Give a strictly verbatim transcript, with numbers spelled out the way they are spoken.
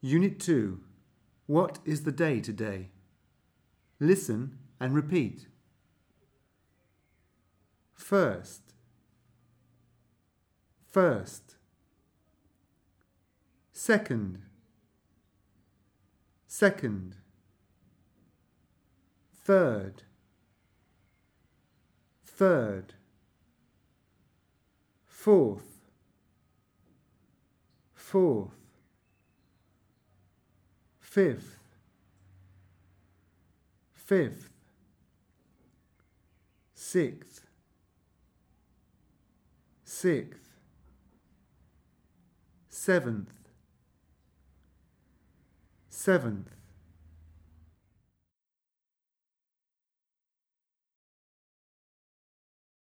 Unit two. What is the day today? Listen and repeat. First. First. Second. Second. Third. Third. Fourth. Fourth. Fifth. Fifth. Sixth. Sixth. Seventh. Seventh.